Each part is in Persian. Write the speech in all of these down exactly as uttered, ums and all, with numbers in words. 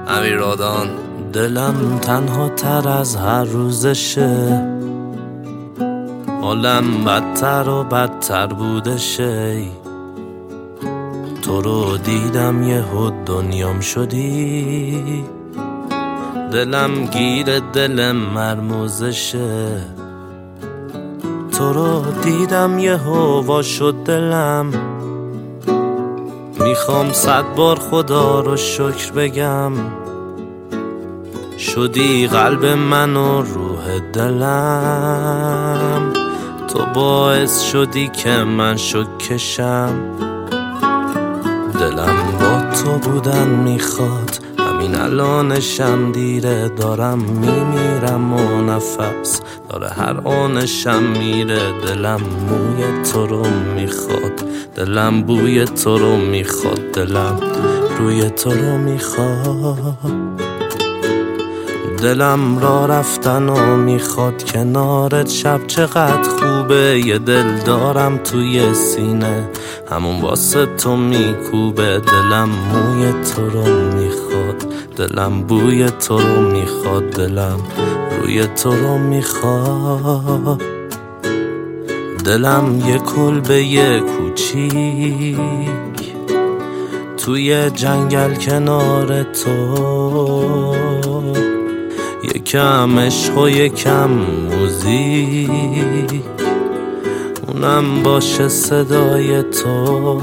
امیر رادان. دلم تنها تر از هر روزشه، حالم بدتر و بدتر بودشه. تو رو دیدم یهو دنیام شدی، دلم گیر دل مرموزشه. تو رو دیدم یهو وا شد دلم، میخوام صد بار خدا رو شکر بگم. شدی قلب من و روح دلم، تو باعث شدی که من شکشم. دلم با تو بودن میخواد، همین الانشم دیره. دارم میمیرم و نفس داره هر آنشم میره. دلم موی تو رو میخواد، دلم بوی تو رو میخواد، دلم روی تو رو میخواد. دلم را رفتن و میخواد کنارت، شب چقدر خوبه. یه دل دارم توی سینه، همون واسه تو میکوبه. دلم موی تو رو میخواد، دلم بوی تو رو میخواد، دلم روی تو رو میخواد. دلم یه کلبه یه کوچیک توی جنگل کنار تو، یکم عشق و یکم موزیک، اونم باشه صدای تو.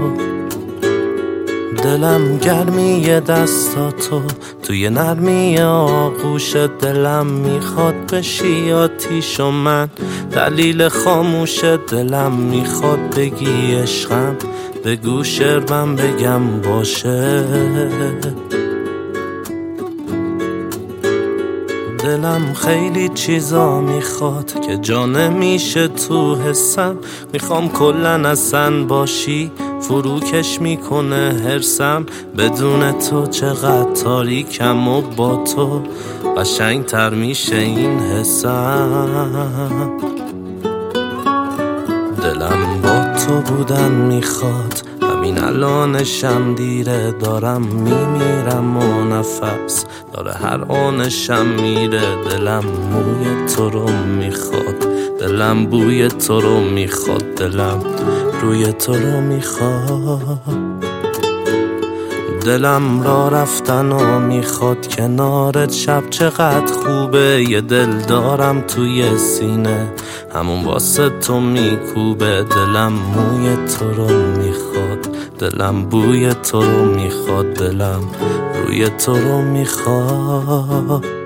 دلم گرمی دستاتو توی نرمی آغوش. دلم میخواد بشی آتیش و من دلیل خاموش. دلم میخواد بگی عشقم، بگو شعرم بگم باشه. دلم خیلی چیزا میخواد که جا نمیشه تو حسم. میخوام کلن اصلا باشی، فروکش میکنه حرسم. بدون تو چقدر تاریکم و با تو قشنگ تر میشه این حسم. دلم با تو بودن میخواد، همین الانشم دیره. دارم میمیرم و نفس داره هر آنشم میره. دلم موی تو رو میخواد، دلم بوی تو رو میخواد، دلم روی تو رو میخواد. دلم را رفتن و میخواد کنارت، شب چقدر خوبه. یه دل دارم توی سینه، همون واسه تو میکوبه. دلم موی تو رو میخواد، دلم بوی تو رو میخواد، دلم روی تو رو میخواد.